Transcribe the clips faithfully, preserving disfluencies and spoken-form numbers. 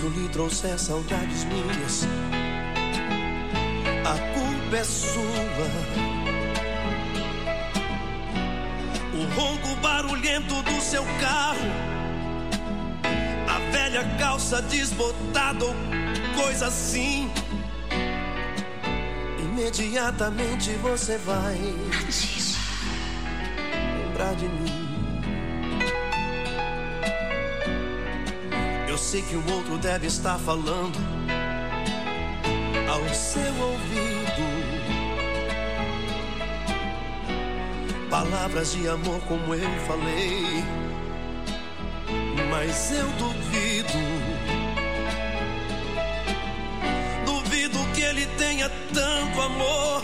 lhe trouxer saudades minhas, a culpa é sua. O ronco barulhento do seu carro, a velha calça desbotada ou coisa assim, imediatamente você vai lembrar de mim. Eu sei que o outro deve estar falando ao seu ouvido palavras de amor como eu falei, mas eu duvido, duvido que ele tenha tanto amor,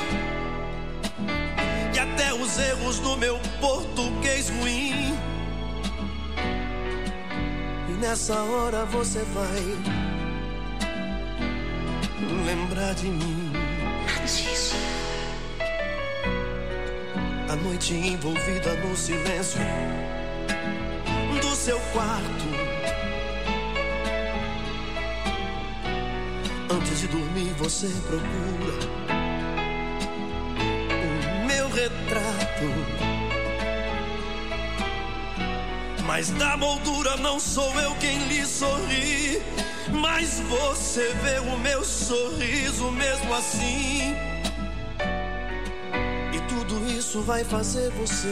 e até os erros do meu português ruim, e nessa hora você vai lembrar de mim. A noite envolvida no silêncio do seu quarto, antes de dormir você procura o meu retrato, mas da moldura não sou eu quem lhe sorri, mas você vê o meu sorriso mesmo assim. Tudo isso vai fazer você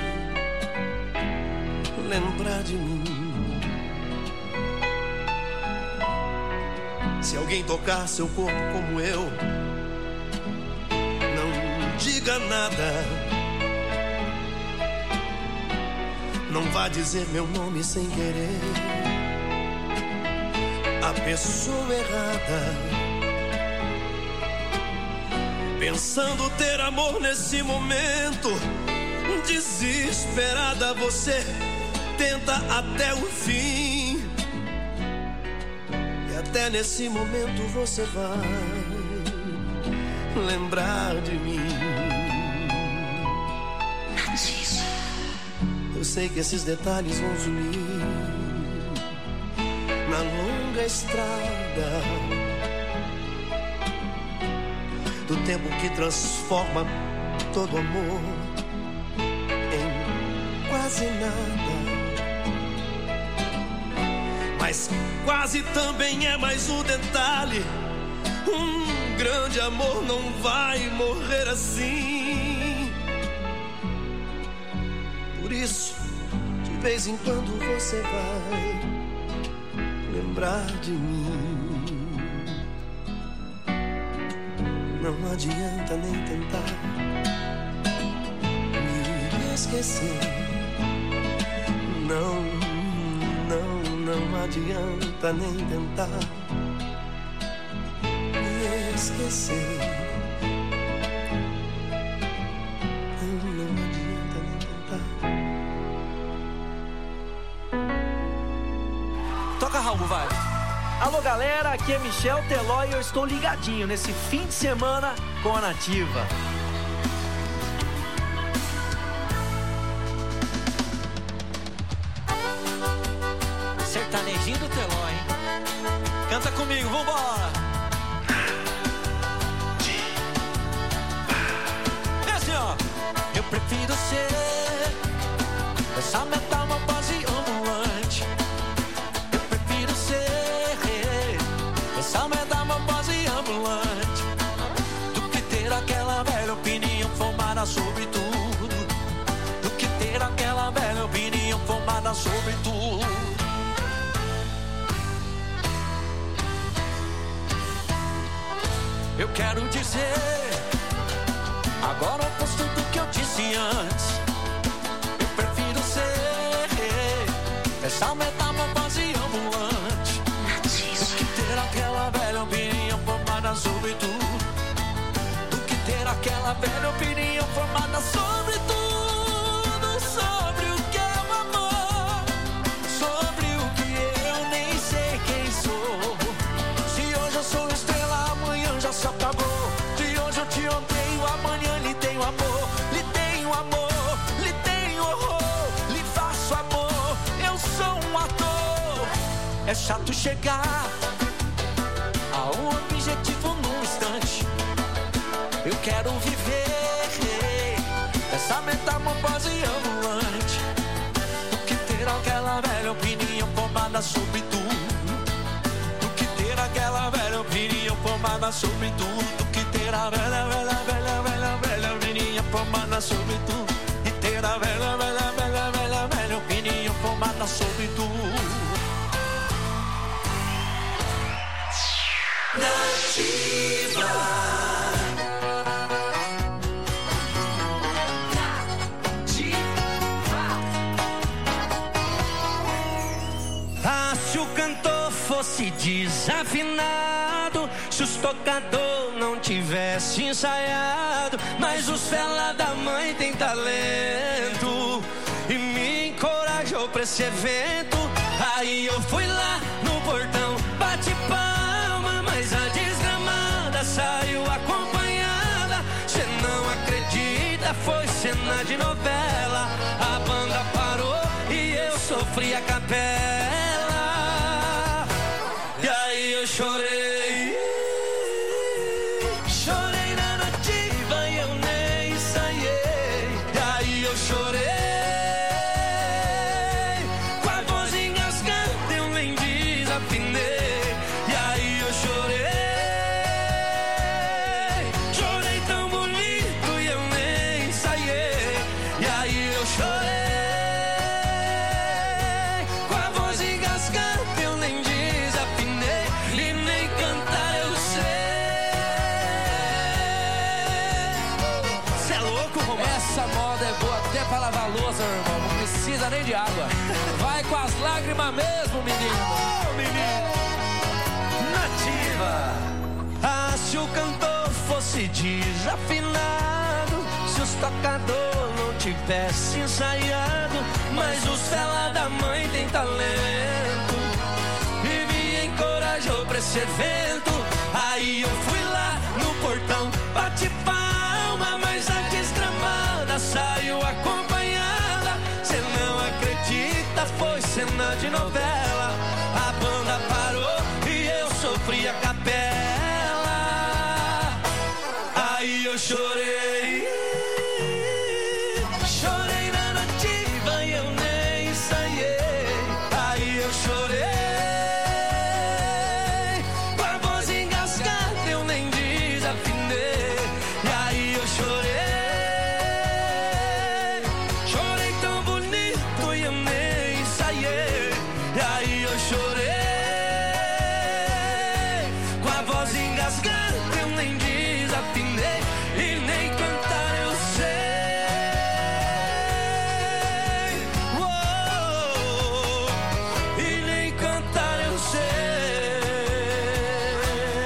lembrar de mim. Se alguém tocar seu corpo como eu, não diga nada, não vá dizer meu nome sem querer. A pessoa errada, pensando ter amor nesse momento, desesperada você tenta até o fim, e até nesse momento você vai lembrar de mim. Eu sei que esses detalhes vão sumir na longa estrada do tempo que transforma todo amor em quase nada. Mas quase também é mais um detalhe. Um grande amor não vai morrer assim. Por isso, de vez em quando você vai lembrar de mim. Não adianta nem tentar me esquecer. Não, não, não adianta nem tentar me esquecer. Não, não adianta nem tentar. Toca, Raul, vai. Alô galera, aqui é Michel Teló e eu estou ligadinho nesse fim de semana com a Nativa. Sertanejinho do Teló, hein? Canta comigo, vambora! É assim, ó. Eu prefiro ser essa metamorfose ambulante. Eu prefiro ser essa metamorfose ambulante do que ter aquela velha opinião formada sobre tudo, do que ter aquela velha opinião formada sobre tudo. Eu quero dizer agora o oposto do que eu disse antes. Eu prefiro ser essa metamorfose ambulante do que ter aquela velha opinião formada sobre tudo, do que ter aquela velha opinião formada sobre tudo, sobre o que é o amor, sobre o que eu nem sei quem sou. Se hoje eu sou estrela, amanhã já se apagou. Se hoje eu te odeio, amanhã lhe tenho amor, lhe tenho amor, lhe tenho horror, lhe faço amor. Eu sou um ator. É chato chegar quero viver essa metamorfose ambulante do que ter aquela velha opinião formada sobre tudo, do que ter aquela velha opinião formada sobre tudo, do que ter a velha, velha, velha, velha, velha opinião formada sobre tudo, e ter a velha, velha, velha, velha, velha opinião formada sobre tudo. Nativa. Ah, se o cantor fosse desafinado, se os tocador não tivesse ensaiado, mas os fela da mãe tem talento e me encorajou pra esse evento. Aí eu fui lá no portão, bate palma, mas a desgramada saiu acompanhada. Cê não acredita, foi cena de novela. A banda parou e eu sofri a capela. E aí eu chorei, chorei na nativa e eu nem ensaiei. E aí eu chorei, com a voz engasgada eu nem desafinei. E aí eu chorei, chorei tão bonito e eu nem ensaiei. E aí eu chorei, com a voz engasgada eu nem desafinei, e nem cantar eu sei. Cê é louco, Romano? Essa moda é boa até pra lavar louça, meu irmão. Não precisa nem de água. Vai com as lágrimas mesmo, menino. Oh, menino. Nativa. Ah, se o cantor fosse desafinado, se os tocador não tivesse ensaiado, mas os fela da mãe tem talento e me encorajou pra esse evento. Aí eu fui lá no portão, bate palma, mas a desgramada saiu acompanhada. Cê não acredita, foi cena de novela. A banda parou e eu sofri a capela. Aí eu chorei, chorei na nativa e eu nem ensaiei. Aí eu chorei, com a voz engasgada eu nem desafinei. E aí eu chorei, chorei tão bonito e eu nem ensaiei. E aí eu chorei, com a voz engasgada eu nem desafinei, e nem cantar eu sei. Uou, e nem cantar eu sei.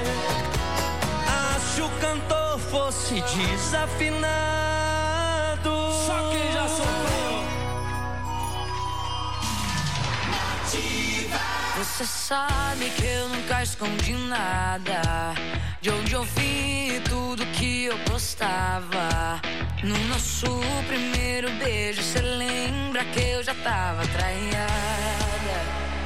Ah, se o cantor fosse desafinado, Só quem já sofreu. Você sabe que eu nunca escondi nada, de onde eu vi tudo que eu postava. No nosso primeiro beijo, cê lembra que eu já tava traiada?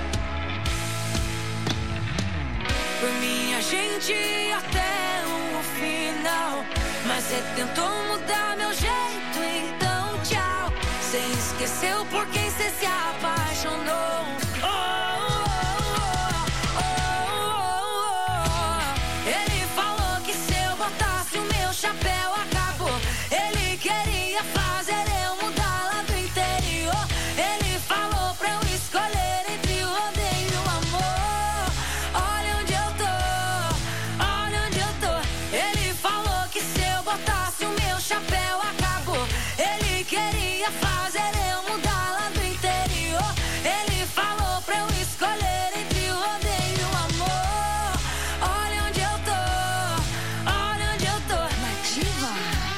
Por mim a gente ia até o final, mas cê tentou mudar meu jeito, então tchau. Cê esqueceu por quem cê se apaixonou. Oh, oh, oh, oh, oh. Ele falou que se eu botasse o meu chapéu acabou. Ele queria fazer eu mudar lá do interior. Ele falou pra eu escolher entre o rodeio e o amor. Olha onde eu tô, olha onde eu tô. Ele falou que se eu botasse o meu chapéu acabou. Ele queria fazer eu mudar lá do interior. Ele falou pra eu escolher entre o rodeio e o amor. Olha onde eu tô, olha onde eu tô. Nativa.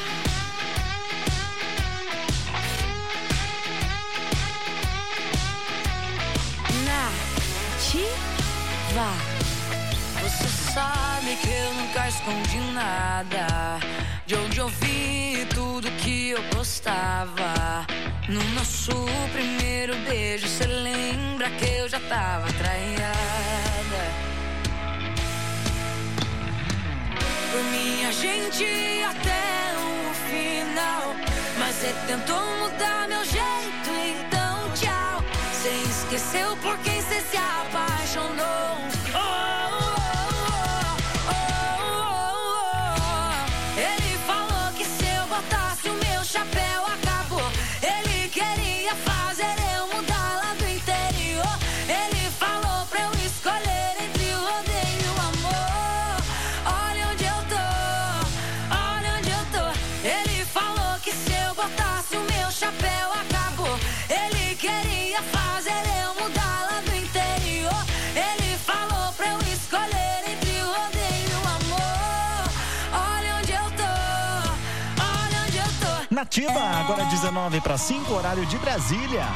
Nativa. Você sabe que eu nunca escondi nada, de onde eu vi tudo que eu postava. No nosso primeiro beijo, cê lembra que eu já tava traiada? Por minha gente até o final. Mas você tentou mudar meu jeito, então tchau. Você esqueceu por quem você se apaixonou. Oh, oh, oh, oh, oh. Ele falou que se eu botasse o meu chapéu acabou. Ele queria fazer eu mudar lá do interior. Ele falou pra eu escolher entre o rodeio e o amor. Olha onde eu tô, olha onde eu tô. Ele falou que se eu botasse o meu chapéu acabou. Ele queria fazer eu mudar lá do interior. Ele falou pra eu escolher entre o rodeio e o amor. Olha onde eu tô, olha onde eu tô. Nativa, agora dezenove para cinco, horário de Brasília.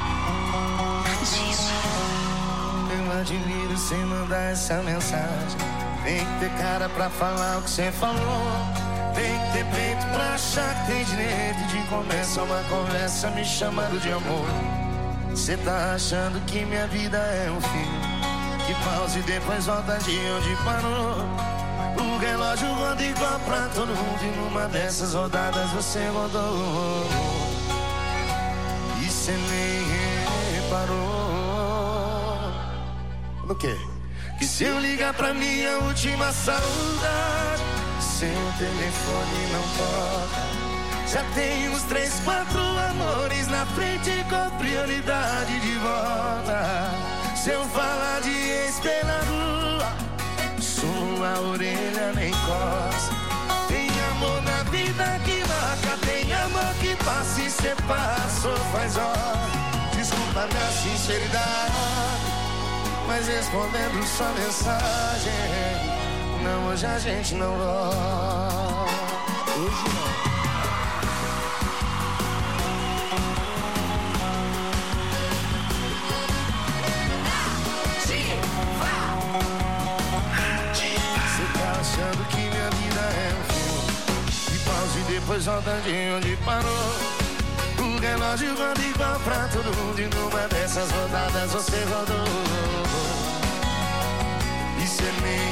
Eu admiro você mandar essa mensagem. Tem que ter cara pra falar o que você falou. Tem que ter peito pra achar que tem direito de começar uma conversa me chamando de amor. Você tá achando que minha vida é um filme que pausa e depois volta de onde parou. O relógio roda igual pra todo mundo e numa dessas rodadas você rodou. E cê nem reparou. No quê? Que se eu ligar pra minha última saudade, seu telefone não toca. Já tem uns três, quatro amores na frente com prioridade de volta. Se eu falar de ex pela rua, sua orelha nem coça. Tem amor na vida que marca, tem amor que passa e cê passou faz hora. Desculpa minha sinceridade, mas respondendo sua mensagem, não, hoje a gente não volta. Hoje não. Você tá achando que minha vida é um filme de pausa e depois volta de onde parou. O relógio roda igual pra todo mundo e numa dessas rodadas você rodou. E cê nem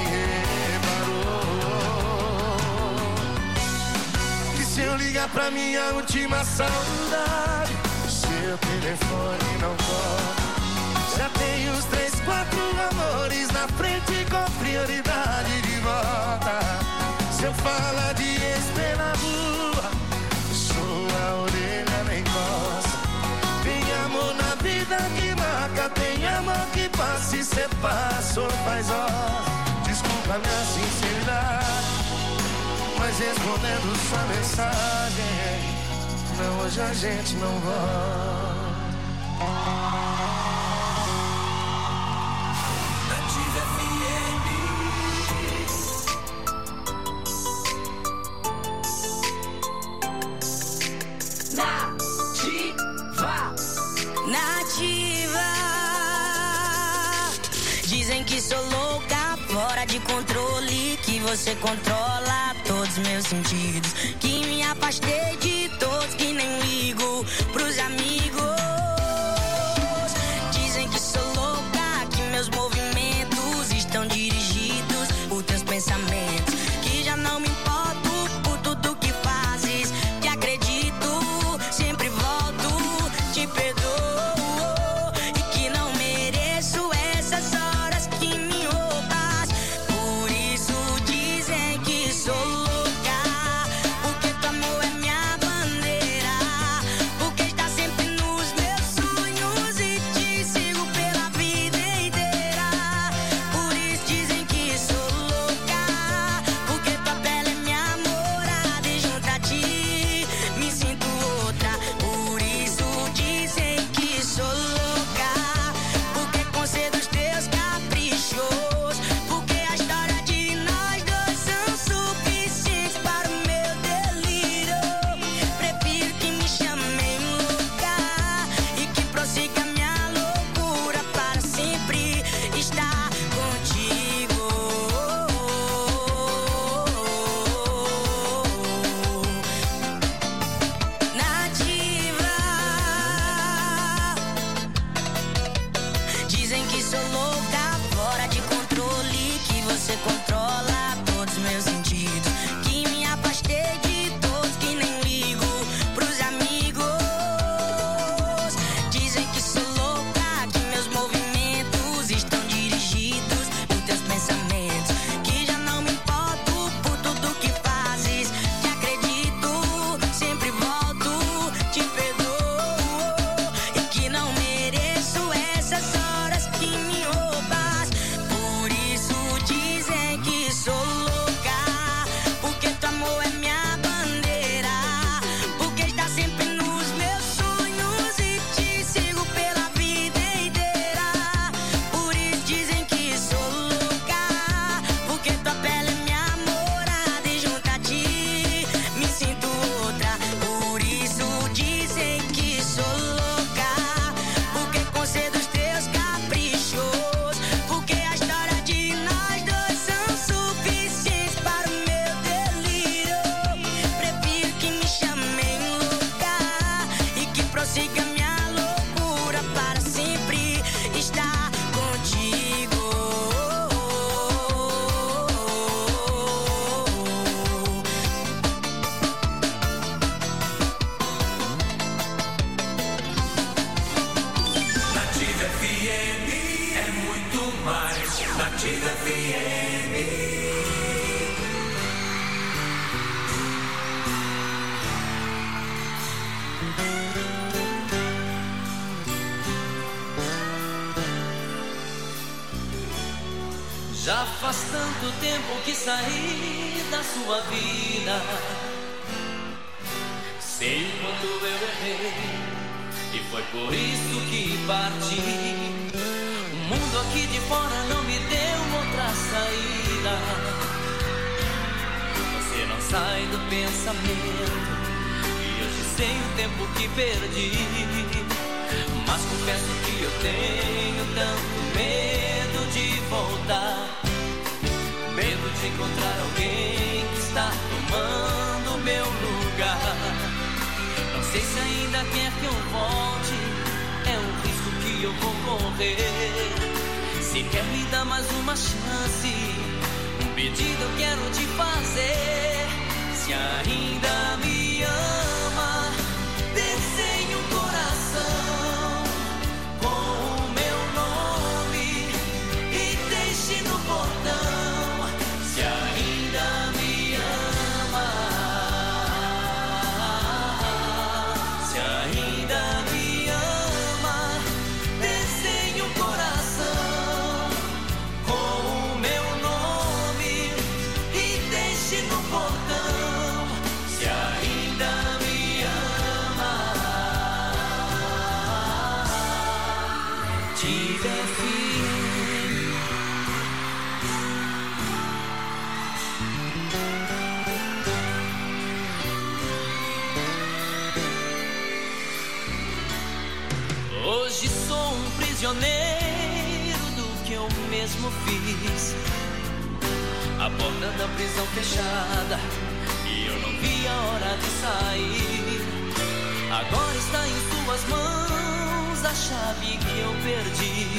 reparou que se eu ligar pra minha última saudade, seu telefone não toca. Já tem uns três, quatro amores na frente com prioridade de volta. Se eu falar de ex pela rua, sua orelha nem coça. Tem amor na vida que marca, tem amor que passa e cê passou faz horas. Desculpa minha sinceridade, mas respondendo sua mensagem, não, hoje a gente não volta. Nativa F M. Nativa. Dizem que sou louca, fora de controle, que você controla todos meus sentidos, que me afastei de todos, que nem ligo pros amigos. Dizem que sou louca, que meus movimentos estão dirigidos por teus pensamentos, que já não me importo por tudo que fazes, que acredito, sempre volto, te perdoo. Você controla todos meus sentidos, que faz tanto tempo que saí da sua vida. Sei o quanto eu errei e foi por isso que parti. O mundo aqui de fora não me deu outra saída. Você não sai do pensamento e hoje sei o tempo que perdi. Mas confesso que eu tenho tanto medo de voltar, medo de encontrar alguém que está tomando meu lugar. Não sei se ainda quer que eu volte, é um risco que eu vou correr. Se quer me dar mais uma chance, um pedido eu quero te fazer. Se ainda me ama, desenhe um coração com o meu nome e deixe no portão. Se ainda me ama, se ainda me ama, desenhe um coração com o meu nome e deixe no portão. Se ainda me ama, tiver fim. Hoje sou um prisioneiro do que eu mesmo fiz. A porta da prisão fechada e eu não vi a hora de sair. Agora está em suas mãos a chave que eu perdi.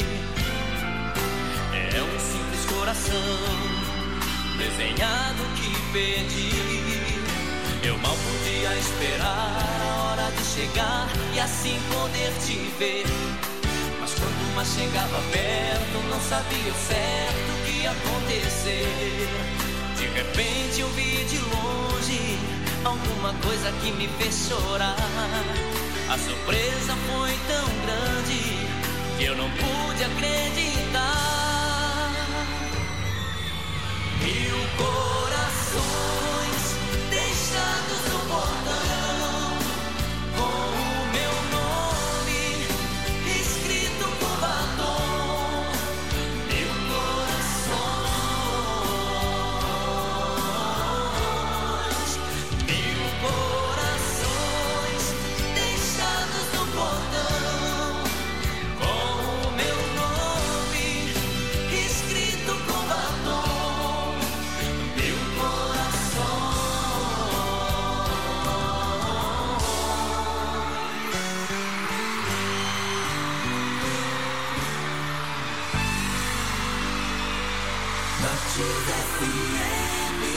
É um simples coração desenhado que pedi. Eu mal podia esperar a hora de chegar e assim poder te ver. Mas quando mais chegava perto, não sabia o certo o que ia acontecer. De repente eu vi de longe alguma coisa que me fez chorar. A surpresa foi tão grande que eu não pude acreditar. Mil corações deixados no portão, com o meu nome escrito com batom. Mil corações, mil corações deixados no portão, com o meu nome escrito com batom. Mil corações. Nativa F M.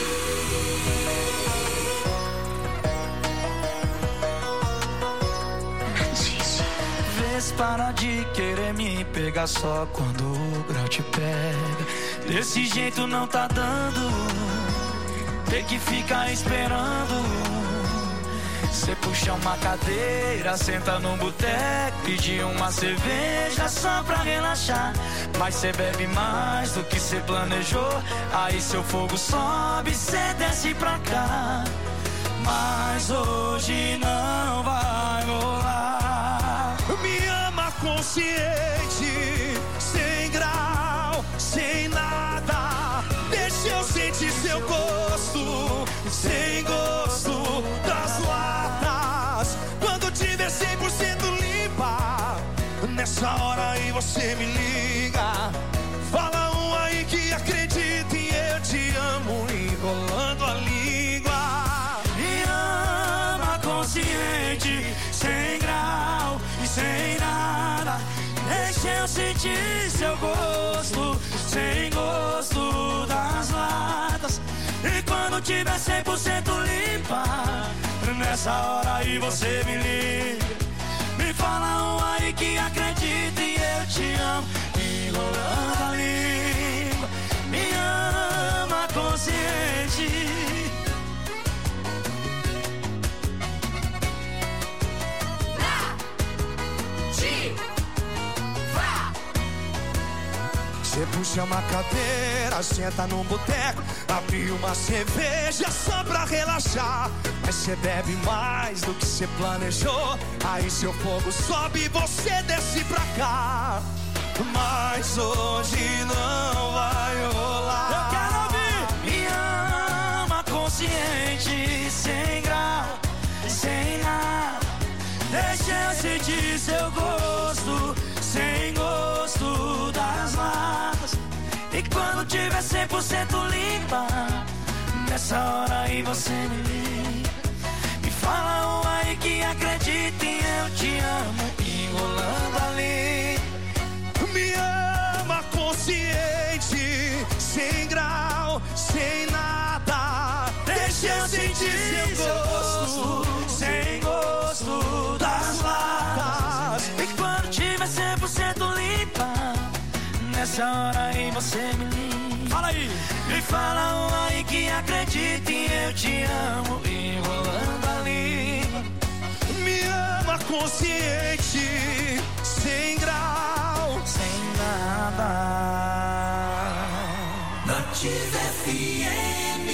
Vês, para de querer me pegar só quando o grau te pega. Desse jeito não tá dando, tem que ficar esperando. Cê puxa uma cadeira, senta num boteco, pedir uma cerveja só pra relaxar. Mas cê bebe mais do que cê planejou, aí seu fogo sobe, cê desce pra cá. Mas hoje não vai rolar. Me ama consciente, sem grau, sem nada. Deixa eu sentir seu gosto, sem gosto das latas. Quando tiver cem por cento limpa, nessa hora aí você me liga. Fala um aí que acredita em eu te amo, enrolando a língua. Me ama consciente, sem grau e sem nada. Deixa eu sentir seu gosto, sem gosto das latas. E quando tiver cem por cento limpa, nessa hora aí você me liga. Me fala um aí que acredita e eu te amo, enrolando a língua. Me ama consciente. Cê puxa uma cadeira, senta num boteco, abre uma cerveja só pra relaxar. Mas cê bebe mais do que cê planejou, aí seu fogo sobe e você desce pra cá. Mas hoje não vai rolar. Eu quero ouvir. Me ama consciente, sem grau, sem nada. Deixa eu sentir seu gosto, sem gosto das latas. E quando tiver cem por cento limpa, nessa hora aí você me liga. Me fala um aí que acredita em eu te amo, enrolando ali. Me ama consciente, sem grau, sem nada. Deixa eu sentir seu gosto, sem gosto das latas. E quando tiver cem por cento limpa, nessa hora aí você me liga. Fala aí. Me fala um aí que acredita em eu te amo, enrolando a língua. Me ama consciente, sem grau, sem nada. Nativa F M.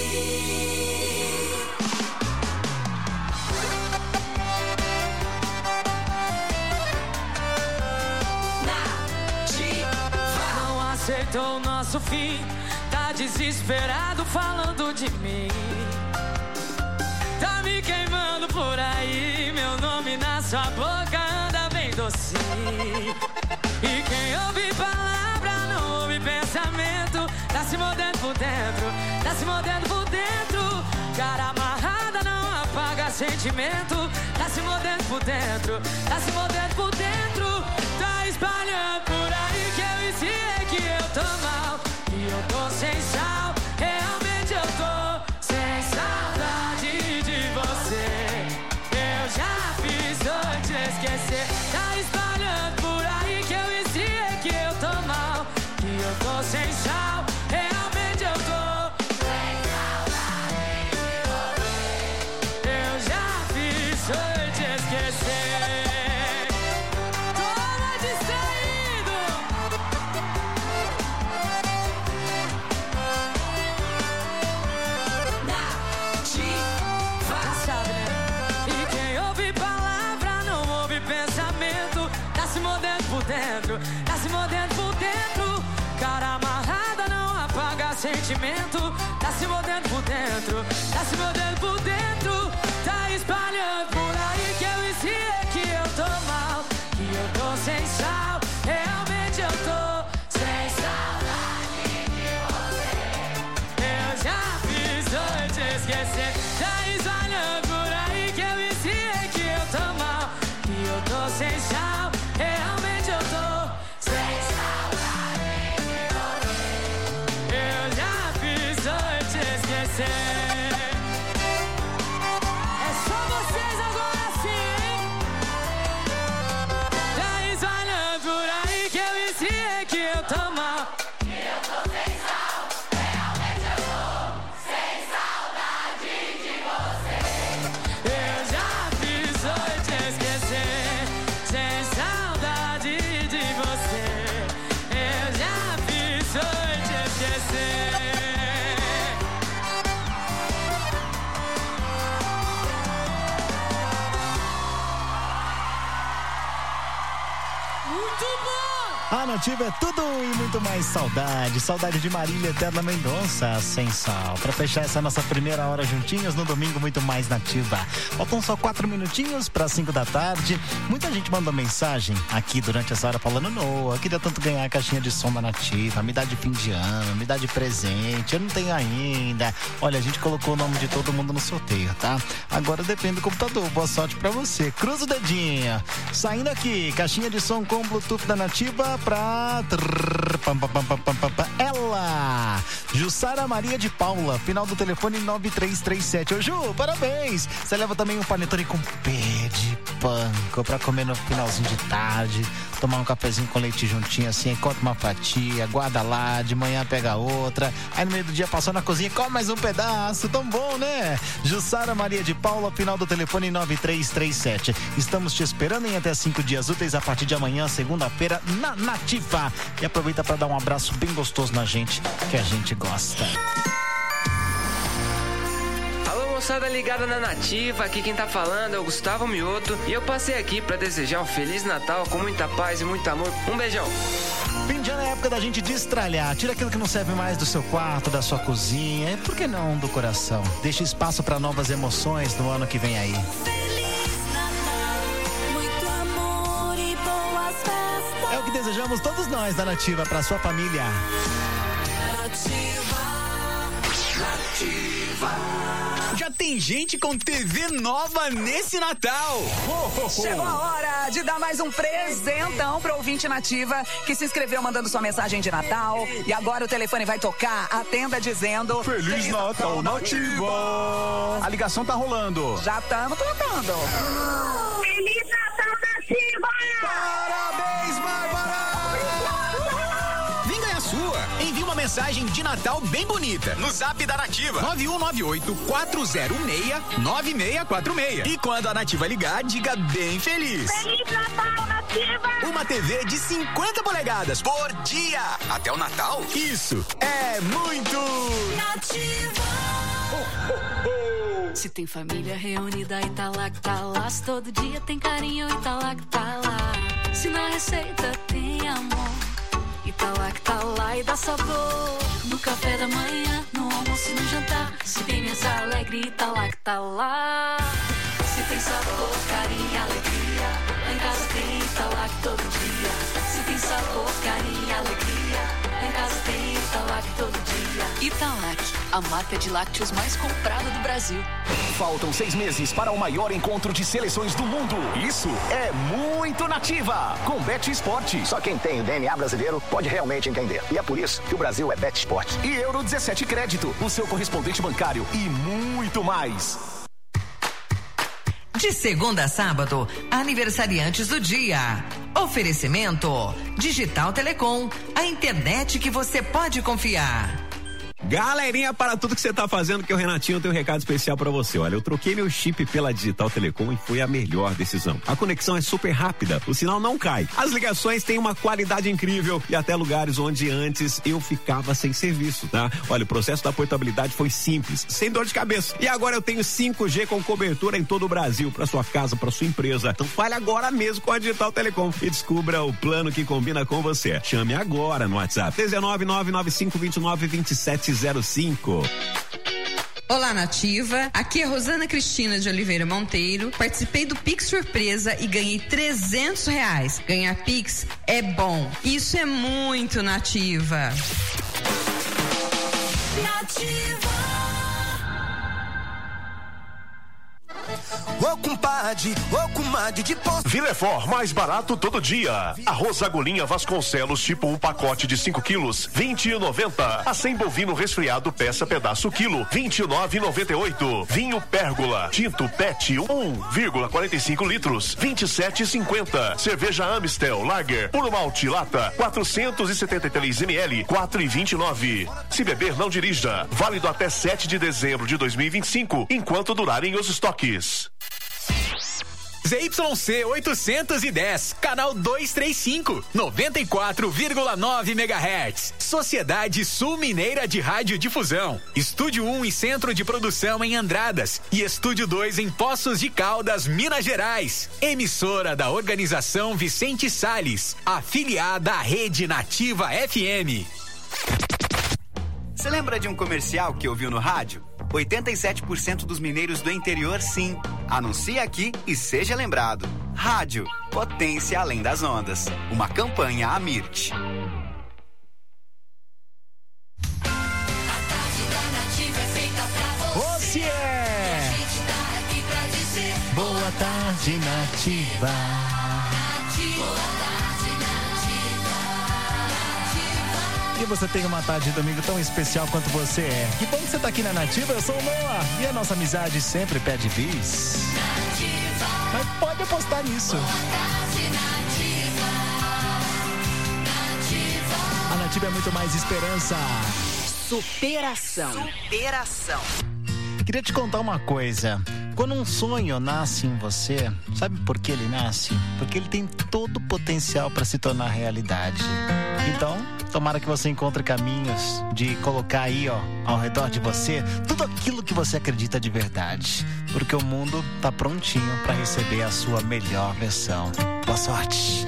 Não aceitou o nosso fim, tá desesperado falando de mim. Tá me queimando por aí, meu nome na sua boca anda bem docinho. E quem ouve palavra não ouve pensamento, tá se mordendo por dentro, tá se mordendo por dentro. Cara amarrada não apaga sentimento, tá se mordendo por dentro, tá se mordendo por dentro. Tá espalhando por aí que eu ensinei que eu tô mal, e eu tô sem sal, realmente eu tô sem saudade de você. Eu já fiz hoje esquecer. Tá espalhando por aí que eu ensinei que eu tô mal, que eu tô sem sal, realmente eu tô sem saudade de você. Eu já fiz hoje esquecer. Toma distraído. Sabe, né? E quem ouve palavra não ouve pensamento, tá se mordendo por dentro, tá se mordendo por dentro. Cara amarrada não apaga sentimento, tá se mordendo por dentro, tá se mordendo por dentro. Tá espalhando por aí que eu ensinei que eu tô mal, que eu tô sem sal, realmente eu tô sem saudade de você. Eu já fiz hoje esquecer. Tá espalhando por aí que eu ensinei que eu tô mal, que eu tô sem sal, realmente eu tô sem saudade de você. Eu já fiz hoje esquecer. É só vocês agora sim, hein? Tá espalhando por aí que eu ensinei que eu tô mal, que eu tô sem sal, realmente eu tô sem saudade de você. Eu já fiz hoje esquecer, sem saudade de você. Eu já fiz hoje esquecer. Muito bom! A Nativa é tudo e muito mais saudade. Saudade de Marília Eterna Mendonça, sem sal. Pra fechar essa nossa primeira hora juntinhos no domingo, muito mais Nativa. Faltam só quatro minutinhos para cinco da tarde. Muita gente mandou mensagem aqui durante essa hora falando: Noah, queria tanto ganhar a caixinha de som da Nativa, me dá de fim de ano, me dá de presente, eu não tenho ainda. Olha, a gente colocou o nome de todo mundo no sorteio, tá? Agora depende do computador. Boa sorte pra você. Cruza o dedinho. Saindo aqui, caixinha de som com Bluetooth da Nativa pra ela, Jussara Maria de Paula, final do telefone nove três três sete. Ô Ju, parabéns! Você leva também um panetone com pé de panko pra comer no finalzinho de tarde, tomar um cafezinho com leite juntinho assim, aí corta uma fatia, guarda lá, de manhã pega outra, aí no meio do dia passou na cozinha e come mais um pedaço, tão bom, né? Jussara Maria de Paula, final do telefone nove três três sete. Estamos te esperando em até cinco dias úteis a partir de amanhã, segunda-feira, na Nativa. E aproveita para dar um abraço bem gostoso na gente, que a gente gosta. Alô, moçada ligada na Nativa, aqui quem tá falando é o Gustavo Mioto e eu passei aqui pra desejar um Feliz Natal com muita paz e muito amor. Um beijão. Fim de ano é época da gente destralhar, tira aquilo que não serve mais do seu quarto, da sua cozinha, e por que não do coração? Deixa espaço para novas emoções no ano que vem aí. É o que desejamos todos nós da Nativa para sua família. Já tem gente com T V nova nesse Natal. Oh, oh, oh. Chegou a hora de dar mais um presentão pro ouvinte Nativa que se inscreveu mandando sua mensagem de Natal. E agora o telefone vai tocar, atenda dizendo... Feliz, Feliz Natal, Natal Nativa. A ligação tá rolando. Já estamos tocando. Feliz Natal, Nativa. Parabéns, Bárbara. Vem ganhar sua. Envie uma mensagem de Natal bem bonita no Zap da Nativa nove um nove oito quatro zero seis nove seis quatro seis. E quando a Nativa ligar, diga bem feliz. Feliz Natal, Nativa. Uma T V de cinquenta polegadas por dia. Até o Natal? Isso é muito Nativa. Oh, oh, oh. Se tem família reunida e tá lá que tá lá, se todo dia tem carinho e tá lá que tá lá. Se na receita tem amor e tá lá que tá lá e dá sabor. No café da manhã, no almoço e no jantar. Se tem mesa alegre e tá lá que tá lá. Se tem sabor, carinho e alegria, lá em casa tem e tá lá que todo dia. Se tem sabor, carinho e alegria, lá em casa tem e tá lá que todo dia. Italac, a marca de lácteos mais comprada do Brasil. Faltam seis meses para o maior encontro de seleções do mundo. Isso é muito Nativa. Com Bet Esporte. Só quem tem o D N A brasileiro pode realmente entender. E é por isso que o Brasil é Bet Esporte. E Euro dezessete Crédito, o seu correspondente bancário e muito mais. De segunda a sábado, aniversariantes do dia. Oferecimento Digital Telecom, a internet que você pode confiar. Galerinha, para tudo que você tá fazendo, que o Renatinho tem um recado especial para você. Olha, eu troquei meu chip pela Digital Telecom e foi a melhor decisão. A conexão é super rápida, o sinal não cai. As ligações têm uma qualidade incrível e até lugares onde antes eu ficava sem serviço, tá? Olha, o processo da portabilidade foi simples, sem dor de cabeça. E agora eu tenho cinco G com cobertura em todo o Brasil, para sua casa, para sua empresa. Então fale agora mesmo com a Digital Telecom e descubra o plano que combina com você. Chame agora no WhatsApp dezenove nove nove cinco dois nove dois sete zero cinco. Olá, Nativa. Aqui é Rosana Cristina de Oliveira Monteiro. Participei do Pix Surpresa e ganhei trezentos reais. Ganhar Pix é bom. Isso é muito Nativa. Nativa. Ô compadre, ô comadre de posto. Villefort, mais barato todo dia. Arroz agulhinha Vasconcelos, tipo um pacote de cinco quilos, vinte e noventa. Acém bovino resfriado, peça pedaço quilo, vinte e nove e noventa e oito. Vinho Pérgola, tinto Pet, um vírgula quarenta e cinco litros, vinte e sete e cinquenta. Cerveja Amstel Lager, puro malte lata, quatrocentos e setenta e três mililitros, quatro e vinte e nove. Se beber, não dirija. Válido até sete de dezembro de dois mil e vinte e cinco, enquanto durarem os estoques. Z Y C oitocentos e dez, canal duzentos e trinta e cinco, noventa e quatro vírgula nove megahertz. Sociedade Sul Mineira de Radiodifusão. Estúdio um e Centro de Produção em Andradas e Estúdio dois em Poços de Caldas, Minas Gerais. Emissora da Organização Vicente Salles, afiliada à Rede Nativa F M. Você lembra de um comercial que ouviu no rádio? oitenta e sete por cento dos mineiros do interior, sim. Anuncie aqui e seja lembrado. Rádio, potência além das ondas. Uma campanha Amirt. Você é! Boa tarde, Nativa. Que você tenha uma tarde de domingo tão especial quanto você é. Que bom que você tá aqui na Nativa, eu sou o Noah. E a nossa amizade sempre pede bis. Mas pode apostar nisso. A Nativa é muito mais esperança. Superação. Superação. Queria te contar uma coisa. Quando um sonho nasce em você, sabe por que ele nasce? Porque ele tem todo o potencial para se tornar realidade. Então, tomara que você encontre caminhos de colocar aí, ó, ao redor de você, tudo aquilo que você acredita de verdade. Porque o mundo tá prontinho para receber a sua melhor versão. Boa sorte!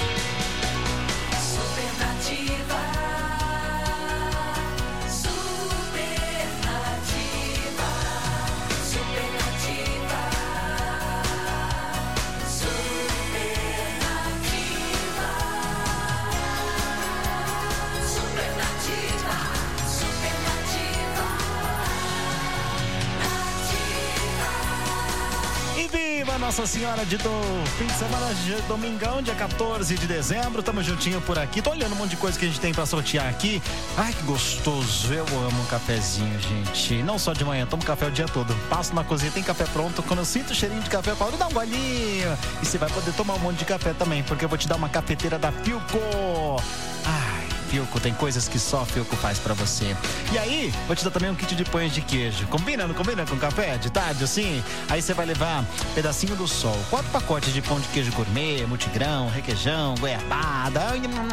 Nossa Senhora de do fim de semana de domingão, dia quatorze de dezembro, tamo juntinho por aqui. Tô olhando um monte de coisa que a gente tem pra sortear aqui. Ai, que gostoso, eu amo um cafezinho, gente. Não só de manhã, tomo café o dia todo. Passo na cozinha, tem café pronto. Quando eu sinto o cheirinho de café, eu falo, dá um golinho. E você vai poder tomar um monte de café também, porque eu vou te dar uma cafeteira da Philco. Ai, Philco, tem coisas que só a Philco faz pra você. E aí, vou te dar também um kit de pães de queijo. Combina, não combina com café de tarde, assim? Aí você vai levar um pedacinho do sol, quatro pacotes de pão de queijo gourmet, multigrão, requeijão, goiabada.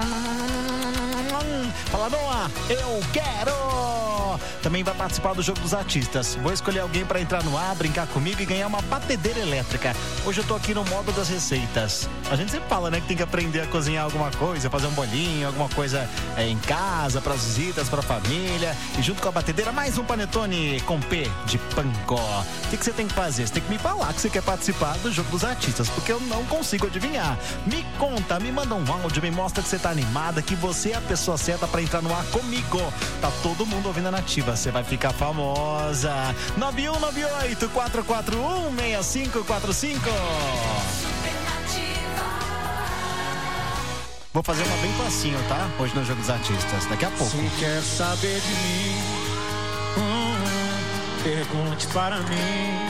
Fala, Noah, eu quero! Também vai participar do Jogo dos Artistas. Vou escolher alguém pra entrar no ar, brincar comigo e ganhar uma batedeira elétrica. Hoje eu tô aqui no modo das receitas. A gente sempre fala, né, que tem que aprender a cozinhar alguma coisa, fazer um bolinho, alguma coisa é, em casa, pras visitas, pra família. E junto com a batedeira, mais um panetone com P de Pancó. O que, que você tem que fazer? Você tem que me falar que você quer participar do Jogo dos Artistas, porque eu não consigo adivinhar. Me conta, me manda um áudio, me mostra que você tá animada, que você é a pessoa certa pra entrar no ar comigo. Tá todo mundo ouvindo a Nativa, você vai ficar famosa. nove um nove oito, quatro quatro um, seis cinco quatro cinco. Vou fazer uma bem facinho, tá? Hoje no Jogo dos Artistas, daqui a pouco. Se quer saber de mim, hum, pergunte para mim.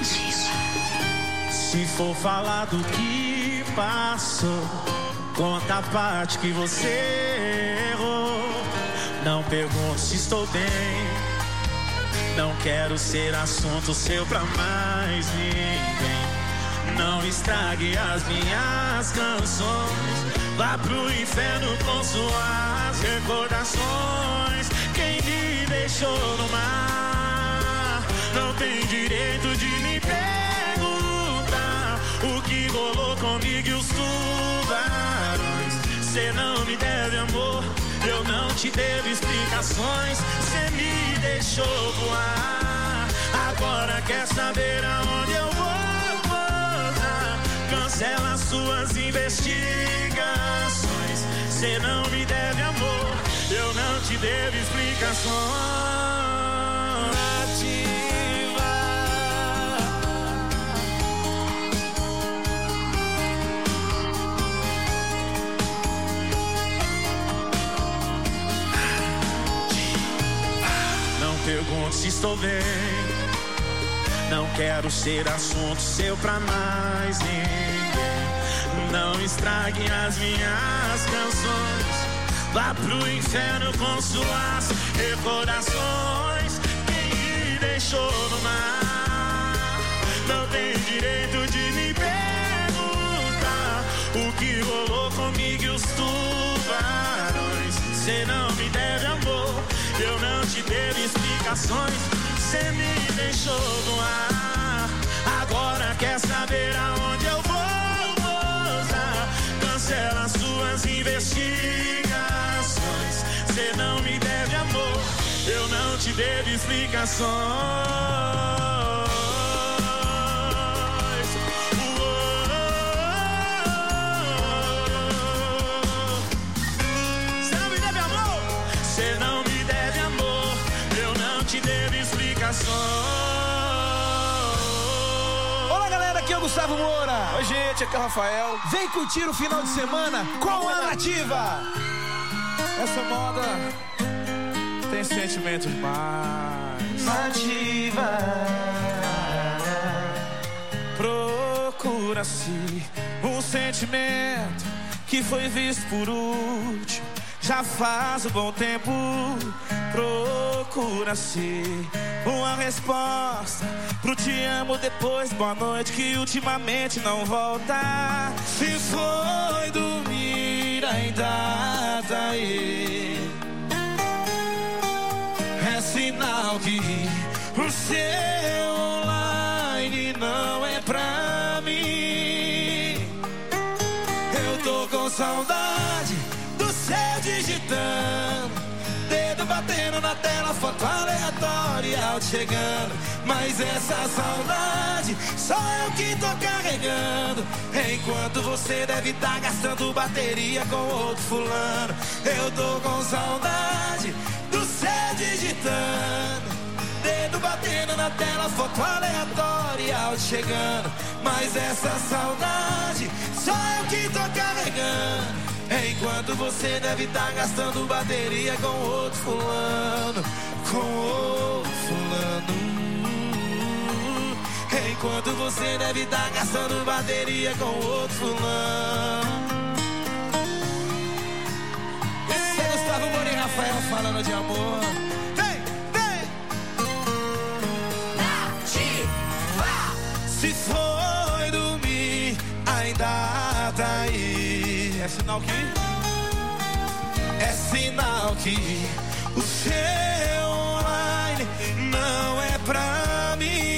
Se for falar do que passou, conta a parte que você errou. Não pergunte se estou bem, não quero ser assunto seu pra mais ninguém. Não estrague as minhas canções, vá pro inferno com suas recordações. Quem me deixou no mar não tem direito de me perguntar o que rolou comigo e os tubarões. Cê não me deve amor, eu não te devo explicações. Cê me deixou voar, agora quer saber aonde eu vou pousar. Cancela suas investigações. Cê não me deve amor, eu não te devo explicações. Pergunto se estou bem, não quero ser assunto seu pra mais ninguém. Não estrague as minhas canções, vá pro inferno com suas recordações. Quem me deixou no mar não tem direito de me perguntar o que rolou comigo e os tubarões. Cê não me deve amor, eu não te devo explicações. Cê me deixou no ar, agora quer saber aonde eu vou pousar. Cancela suas investigações. Cê não me deve amor, eu não te devo explicações. Olá galera, aqui é o Gustavo Moura. Oi gente, aqui é o Rafael. Vem curtir o final de semana com a Nativa. Essa moda tem sentimento demais. Nativa. Procura-se um sentimento que foi visto por último. Já faz um bom tempo. Procura-se uma resposta pro te amo depois boa noite que ultimamente não volta. Se foi dormir ainda tá aí, é sinal que o seu online não é pra mim. Eu tô com saudade do céu digitando, dedo batendo na tela, foto aleatória, áudio chegando. Mas essa saudade só eu que tô carregando, enquanto você deve estar gastando bateria com outro fulano. Eu tô com saudade do céu digitando, dedo batendo na tela, foto aleatória, áudio chegando. Mas essa saudade só eu que tô carregando, enquanto você deve estar gastando bateria com outro fulano. Com outro fulano. Enquanto você deve estar gastando bateria com outro fulano. Esse é Gustavo Moura e Rafael falando de amor. Vem, vem! Nativa! Se foi dormir, ainda tá aí. É sinal que? É sinal que o seu online não é pra mim.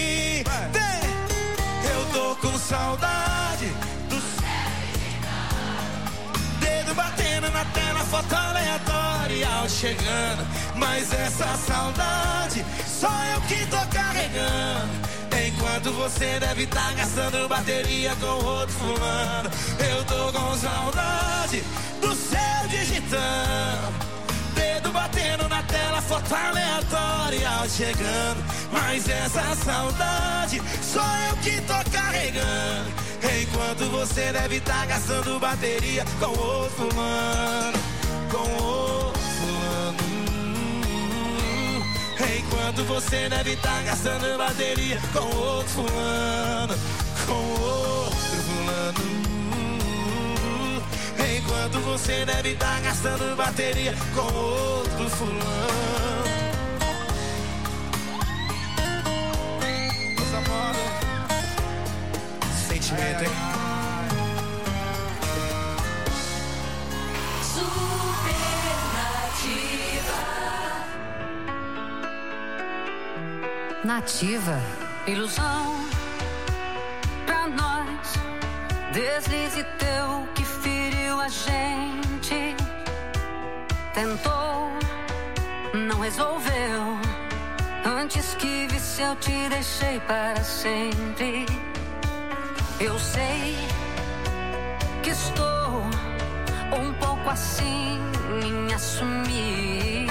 Com saudade do dedo batendo na tela, foto aleatória, áudio chegando. Mas essa saudade só eu que tô carregando, enquanto você deve estar gastando bateria com outro fulano. Eu tô com saudade do céu digitando, dedo batendo na tela, foto aleatória, áudio chegando. Mas essa saudade só eu que tô carregando, enquanto você deve estar gastando bateria com outro fulano. Com outro fulano. Enquanto você deve estar gastando bateria com outro fulano. Com outro fulano. Enquanto você deve estar gastando bateria com outro fulano. Essa moda, sentimento, hein? Nativa. Ilusão pra nós, deslize teu que feriu a gente. Tentou, não resolveu. Antes que visse eu te deixei para sempre. Eu sei que estou um pouco assim em assumir.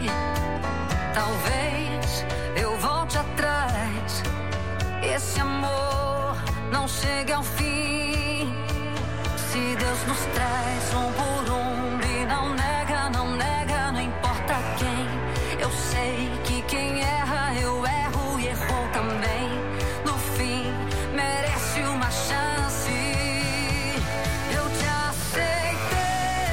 Talvez eu volte atrás, esse amor não chegue ao fim. Se Deus nos traz um por um e não nega, não nega, não importa quem. Eu sei que quem erra, eu erro e errou também. No fim, merece uma chance. Eu te aceitei,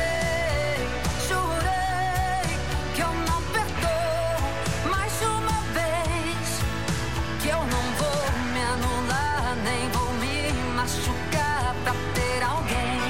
jurei que eu não perdoo mais uma vez, que eu não vou me anular, nem vou me machucar pra ter alguém,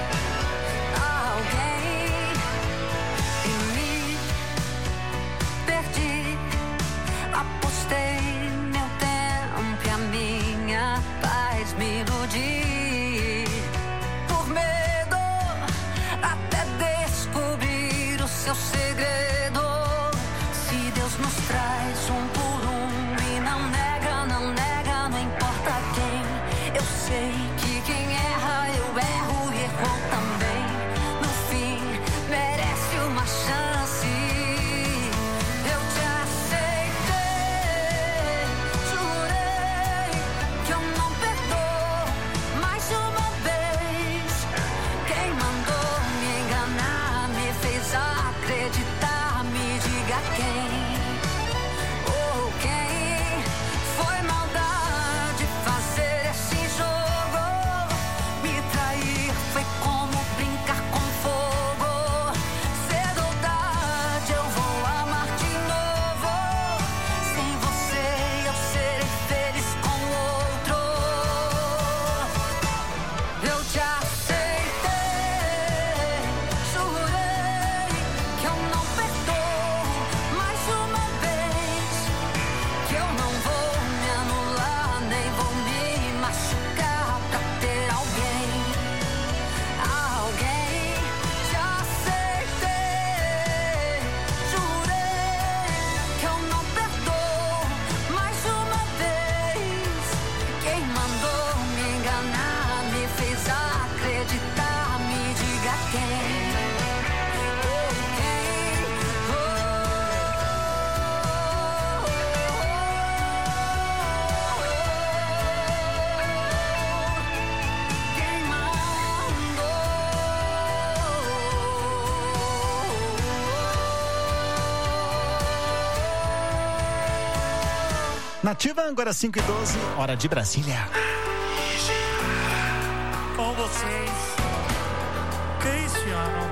alguém. E me perdi, apostei meu tempo e a minha paz me iludi, por medo até descobrir o seu segredo. Se Deus nos traz um por um e não nega, não nega, não importa quem. Eu sei que quem erra, eu erro e errou também. No fim, merece uma chance. Eu te aceitei, jurei que eu não perdoo mais uma vez. Quem mandou me enganar me fez Nativa, agora cinco e doze, hora de Brasília. Com vocês, Cristiano.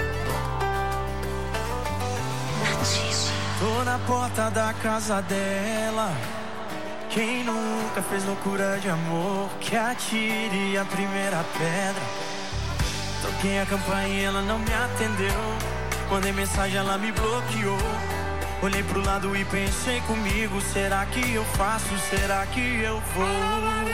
Tô na porta da casa dela. Quem nunca fez loucura de amor, que atire a primeira pedra. Toquei a campainha, ela não me atendeu. Mandei mensagem, ela me bloqueou. Olhei pro lado e pensei comigo, será que eu faço, será que eu vou?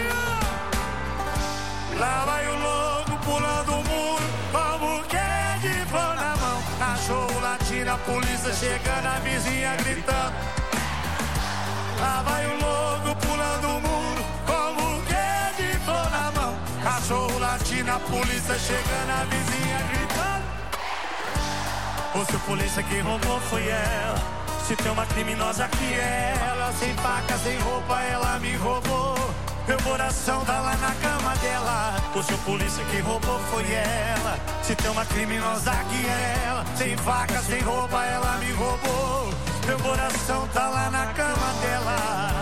Lá vai o louco pulando o muro, como que é de pão na mão. Cachorro latindo, a polícia chegando, a vizinha gritando. Lá vai o louco pulando o muro, como que é de pão na mão. Cachorro latindo, a polícia chegando, a vizinha gritando. Ou se o polícia que roubou foi ela, se tem uma criminosa que é ela. Sem faca, sem roupa, ela me roubou. Meu coração tá lá na cama dela. O seu polícia que roubou foi ela. Se tem uma criminosa que é ela. Sem faca, sem roupa, ela me roubou. Meu coração tá lá na cama dela.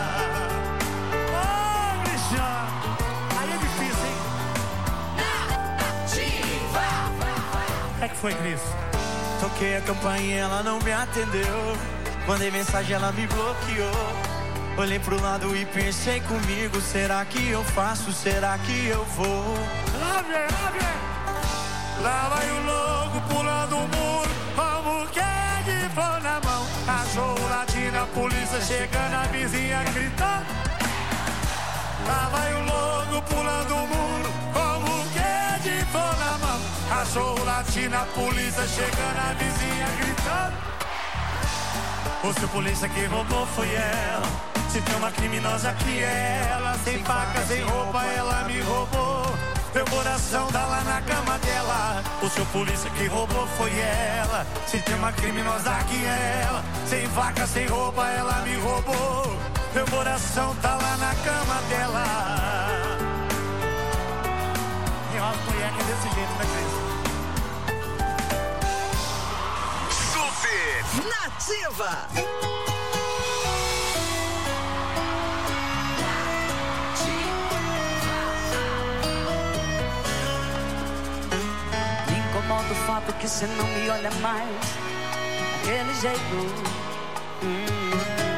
Oh, Cristiano, aí é difícil, hein? Nativa. O que é que foi, Cris? Toquei a campainha, ela não me atendeu. Mandei mensagem, ela me bloqueou. Olhei pro lado e pensei comigo, será que eu faço, será que eu vou? Lá vem, lá vem. Lá vai o louco pulando o muro, como que é de pão na mão. Cachorro latindo, a polícia chegando, a vizinha gritando. Lá vai o louco pulando o muro, como que é de pão na mão. Cachorro latindo, a polícia chegando, a vizinha gritando. O seu polícia que roubou foi ela. Se tem uma criminosa que é ela. Sem faca, sem roupa, ela me roubou. Meu coração tá lá na cama dela. O seu polícia que roubou foi ela. Se tem uma criminosa que é ela. Sem faca, sem roupa, ela me roubou. Meu coração tá lá na cama dela. E ó, as mulheres que é desse jeito, né, Cris? Super Nativa. O fato que cê não me olha mais daquele jeito. hum.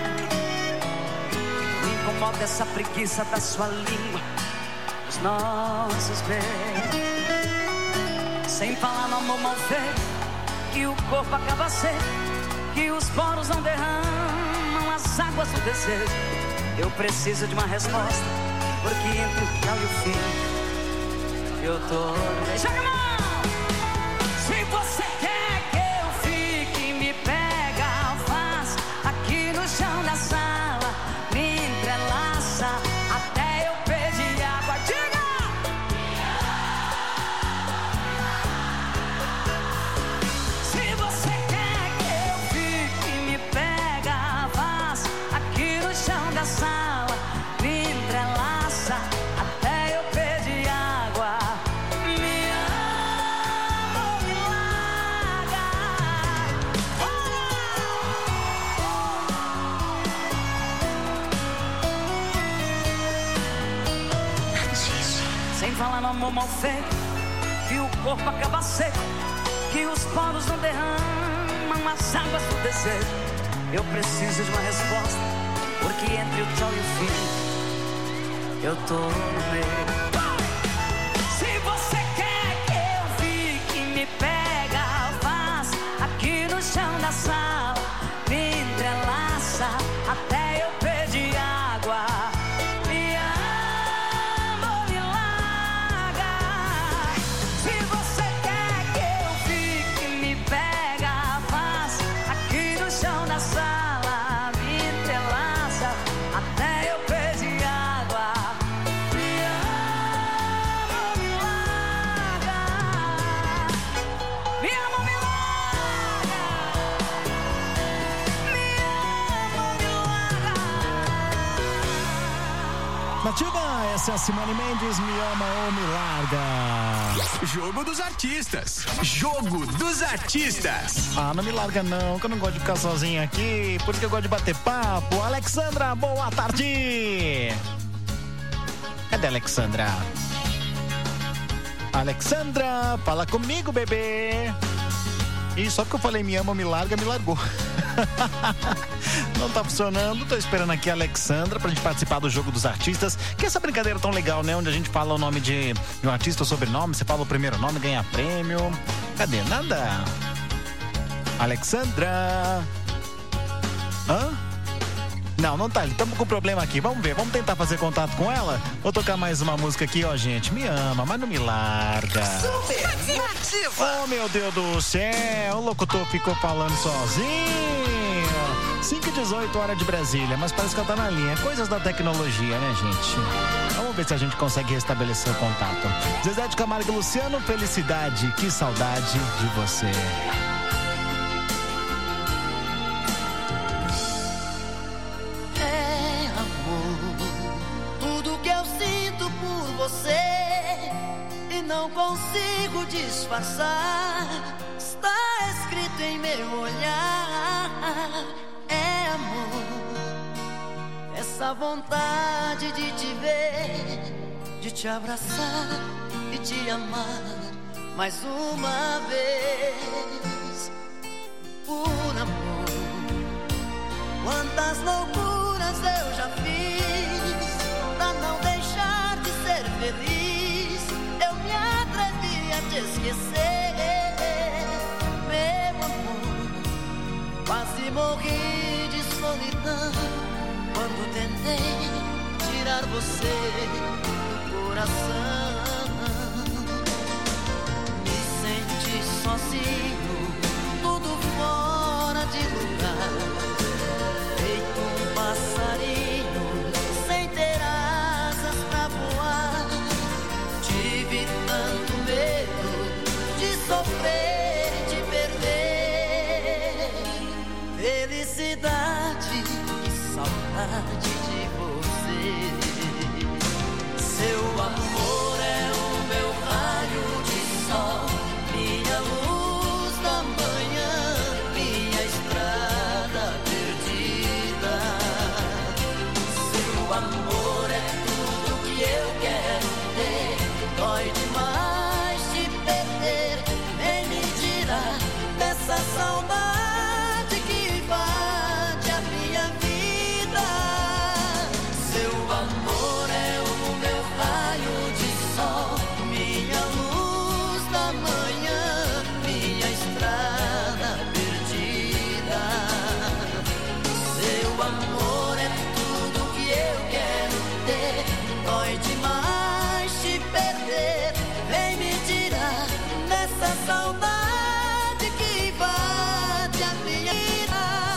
Me incomoda essa preguiça da sua língua, os nossos beijos. Sem falar no amor mal feito, que o corpo acaba seco, que os poros não derramam as águas do desejo. Eu preciso de uma resposta, porque entre o tchau e o fim eu tô... Joga a mão! Se você quer que eu fique, me pega, faz aqui no chão da sala, me entrelaça até eu pedir água. Diga! Se você quer que eu fique, me pega, faz aqui no chão da sala, me entrelaça até eu pedir água. Sem falar no amor mal feito, que o corpo acaba seco, que os poros não derramam as águas do desejo. Eu preciso de uma resposta, porque entre o tchau e o fim eu tô no meio. Se você quer que eu fique, me pega, faz aqui no chão da sala, me entrelaça até eu pedir água. Sala, me entrelaça até eu pedir água. Me Nativa, essa é a Simone Mendes, Me Ama ou Me Larga. Jogo dos artistas. Jogo dos artistas. Ah, não me larga não, que eu não gosto de ficar sozinho aqui, por isso que eu gosto de bater papo. Alexandra, boa tarde. Cadê a Alexandra? Alexandra, fala comigo, bebê. E só porque eu falei me ama, me larga, me largou. Não tá funcionando, tô esperando aqui a Alexandra pra gente participar do Jogo dos Artistas, que é essa brincadeira tão legal, né? Onde a gente fala o nome de, de um artista, o sobrenome, você fala o primeiro nome, ganha prêmio. Cadê? Nada. Alexandra. Hã? Não, não tá. Estamos com problema aqui. Vamos ver, vamos tentar fazer contato com ela. Vou tocar mais uma música aqui, ó, gente. Me ama, mas não me larga. Super Nativa. Oh, meu Deus do céu. O locutor ficou falando sozinho. cinco e dezoito, hora de Brasília. Mas parece que ela tá na linha. Coisas da tecnologia, né, gente? Vamos ver se a gente consegue restabelecer o contato. Zezé de Camargo e Luciano, felicidade. Que saudade de você. Não consigo disfarçar, está escrito em meu olhar. É amor, essa vontade de te ver, de te abraçar e te amar mais uma vez. Por amor, quantas loucuras eu já fiz pra não deixar de ser feliz. Te esquecer, meu amor, quase morri de solidão quando tentei tirar você do coração. Me senti sozinho, tudo fora de lugar, feito um passarinho sem ter asas pra voar. Tive tanto medo sofrer, te perder. Felicidade e saudade de você. Seu amor é o meu raio de sol, minha luz da manhã, minha estrada perdida. Seu amor é tudo que eu quero ter. Dói demais essa saudade.